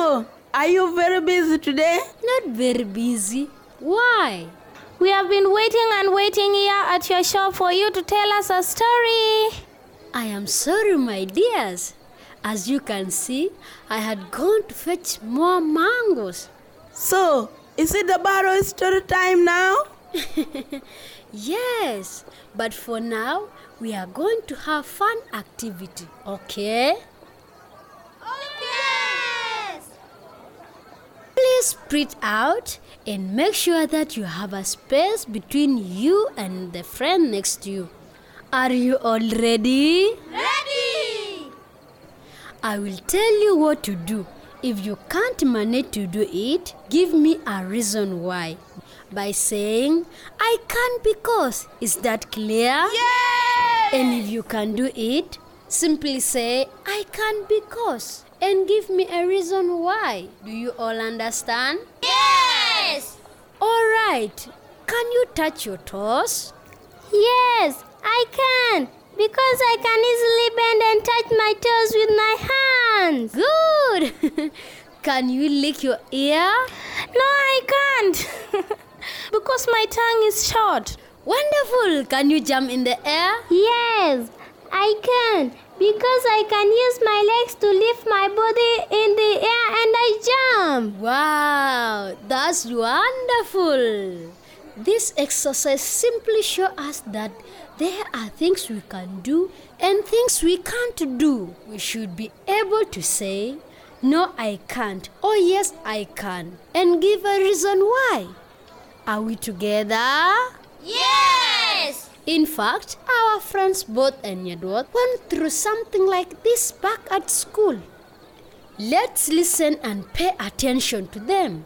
So, are you very busy today? Not very busy. Why? We have been waiting here at your shop for you to tell us a story. I am sorry, my dears. As you can see, I had gone to fetch more mangoes. So, is it the borrow story time now? Yes, but for now, we are going to have fun activity, okay? Yes! Please spread out and make sure that you have a space between you and the friend next to you. Are you all ready? Ready! I will tell you what to do. If you can't manage to do it, give me a reason why. By saying, I can't because. Is that clear? Yes! And if you can do it, simply say, I can't because. And give me a reason why. Do you all understand? Yes! Alright. Can you touch your toes? Yes, I can. Because I can easily bend and touch my toes with my hands. Good! Can you lick your ear? No, I can't. Because my tongue is short. Wonderful! Can you jump in the air? Yes, I can. Because I can use my legs to lift my body in the air and I jump. Wow, that's wonderful. This exercise simply shows us that there are things we can do and things we can't do. We should be able to say, no, I can't, or yes, I can, and give a reason why. Are we together? Yes! In fact, our friends Both and Nyadwath went through something like this back at school. Let's listen and pay attention to them.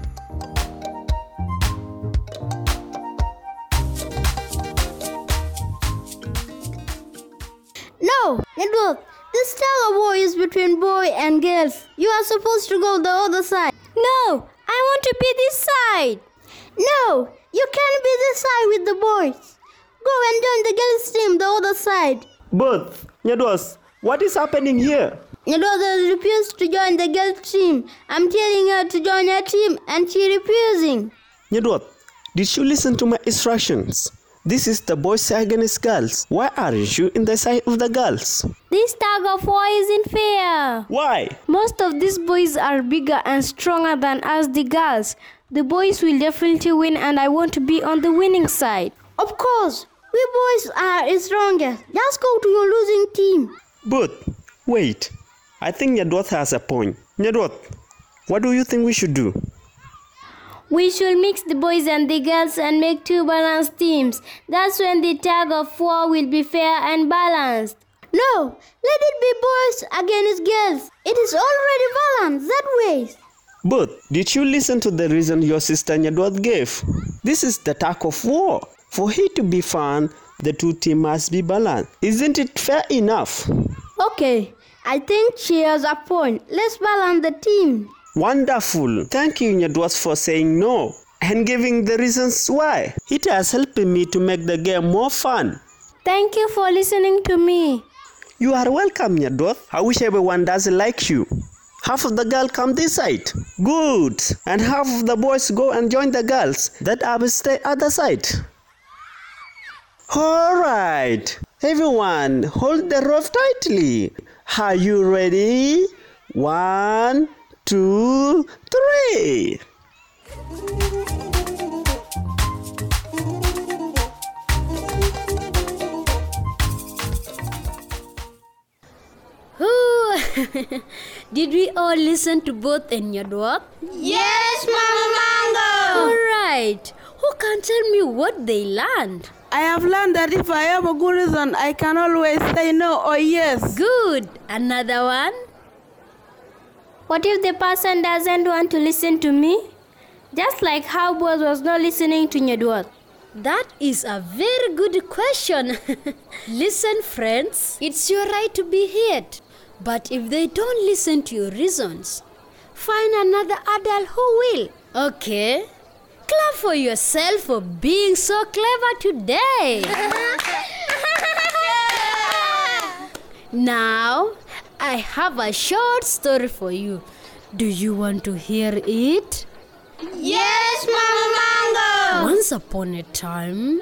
No, Edward, this tug of war is between boy and girls. You are supposed to go the other side. No, I want to be this side. No, you can't be this side with the boys. Go and join the girls' team the other side. Both, Nyadwath, what is happening here? Edward has refused to join the girls' team. I'm telling her to join her team and she refusing. Nyadwath, did you listen to my instructions? This is the boys against girls. Why aren't you in the side of the girls? This tug of war isn't fair. Why? Most of these boys are bigger and stronger than us, the girls. The boys will definitely win and I want to be on the winning side. Of course, we boys are stronger. Just go to your losing team. But, wait. I think Nyadwath has a point. Nyadwath, what do you think we should do? We should mix the boys and the girls and make two balanced teams. That's when the tug of war will be fair and balanced. No, let it be boys against girls. It is already balanced that way. But, did you listen to the reason your sister Nyadwath gave? This is the tug of war. For it to be fun, the two teams must be balanced. Isn't it fair enough? Okay, I think she has a point. Let's balance the team. Wonderful. Thank you, Nyadwath, for saying no and giving the reasons why. It has helped me to make the game more fun. Thank you for listening to me. You are welcome, Nyadwath. I wish everyone does like you. Half of the girls come this side. Good. And half of the boys go and join the girls that are stay other side. All right. Everyone, hold the rope tightly. Are you ready? 1, 2, 3. Did we all listen to Both and Nyadwath? Yes, Mama Mango! Alright. Who can tell me what they learned? I have learned that if I have a good reason, I can always say no or yes. Good. Another one? What if the person doesn't want to listen to me? Just like how Boaz was not listening to Nyadwath. That is a very good question. Listen, friends, it's your right to be heard. But if they don't listen to your reasons, find another adult who will. Okay? Clap for yourself for being so clever today. Now, I have a short story for you. Do you want to hear it? Yes, Mama Mango. Once upon a time,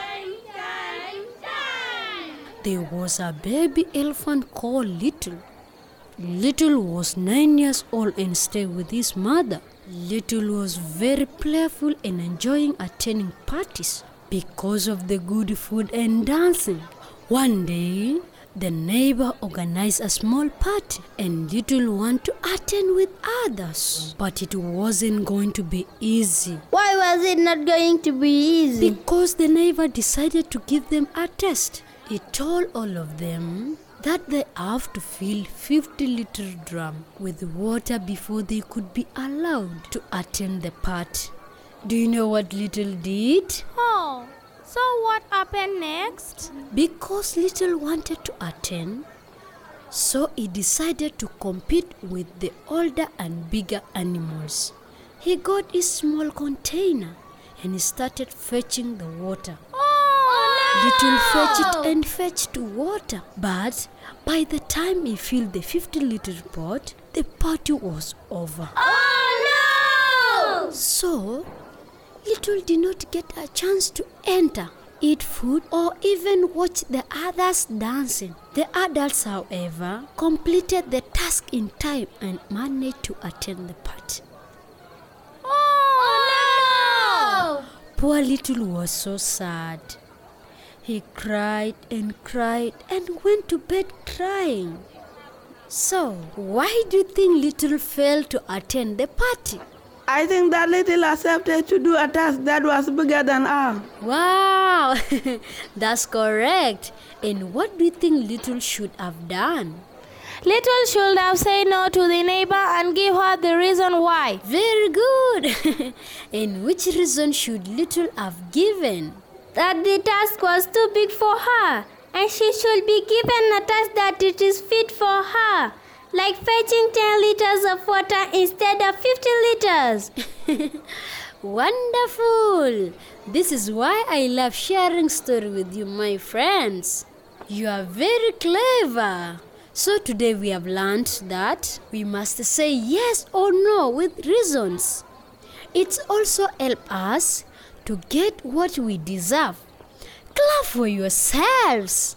there was a baby elephant called Little. Little was 9 years old and stayed with his mother. Little was very playful and enjoying attending parties because of the good food and dancing. One day, the neighbor organized a small party and Little wanted to attend with others. But it wasn't going to be easy. Why was it not going to be easy? Because the neighbor decided to give them a test. He told all of them that they have to fill 50-liter drum with water before they could be allowed to attend the party. Do you know what Little did? Oh, so what happened next? Because Little wanted to attend, so he decided to compete with the older and bigger animals. He got his small container and he started fetching the water. Little fetched and fetched water, but by the time he filled the 50-liter pot, the party was over. Oh no! So, Little did not get a chance to enter, eat food, or even watch the others dancing. The adults, however, completed the task in time and managed to attend the party. Oh no! Poor Little was so sad. He cried and went to bed crying. So, why do you think Little failed to attend the party? I think that Little accepted to do a task that was bigger than her. Wow, that's correct. And what do you think Little should have done? Little should have said no to the neighbor and give her the reason why. Very good. And which reason should Little have given? That the task was too big for her, and she should be given a task that it is fit for her, like fetching 10 liters of water instead of 50 liters. Wonderful! This is why I love sharing story with you, my friends. You are very clever. So today we have learned that we must say yes or no with reasons. It also helps us to get what we deserve. Clap for yourselves.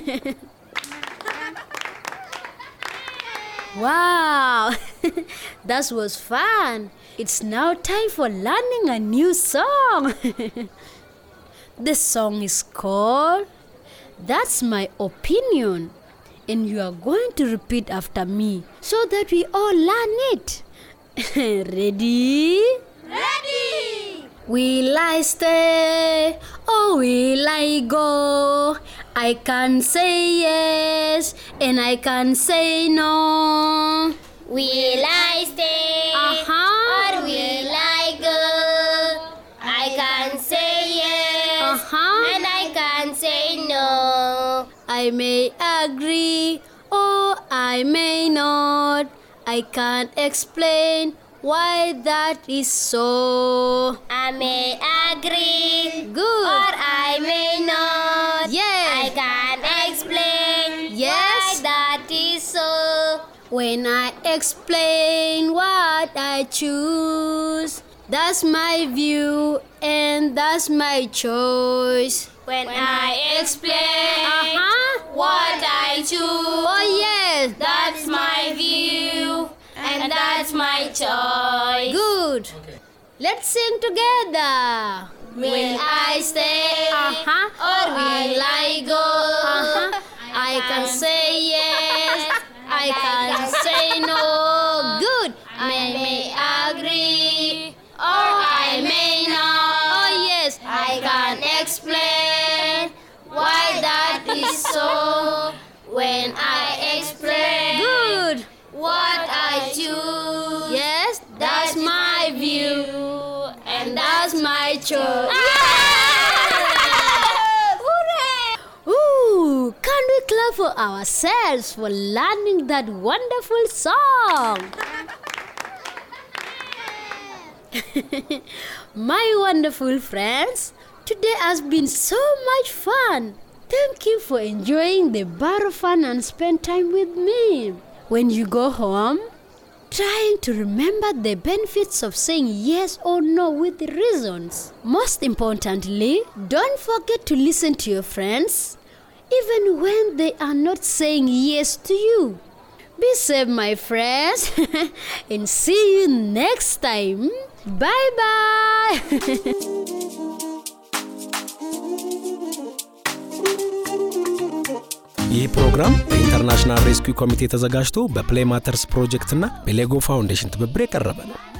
Wow, that was fun. It's now time for learning a new song. The song is called That's My Opinion. And you are going to repeat after me so that we all learn it. Ready? Ready! Will I stay or will I go? I can say yes and I can say no. Will I stay or will I go? I can say yes and I can say no. I may agree or I may not. I can't explain why that is so. I may agree Good. or I may not. Yes. I can explain Yes. why that is so. When I explain what I choose, that's my view and that's my choice. When I explain what I choose, Oh yes, that's my view and that's my choice. good. Let's sing together. Will I stay or will I go? I can say yes, I can say no. Good. I may agree or I may not. Oh yes, I can explain why that is so. When I explain good. what I choose, Yes, that's my view and that's my choice. Ooh, can we clap for ourselves for learning that wonderful song? My wonderful friends, today has been so much fun. Thank you for enjoying the bar of fun and spend time with me. When you go home, trying to remember the benefits of saying yes or no with the reasons. Most importantly, don't forget to listen to your friends, even when they are not saying yes to you. Be safe, my friends, and see you next time. Bye-bye. ይህ ፕሮግራም በኢንተርናሽናል ሬስኪው ኮሚቴ ተዘጋጅቶ በፕሌይ ማተርስ ፕሮጀክት እና በሌጎ ፋውንዴሽን ትብብር የቀረበ ነው።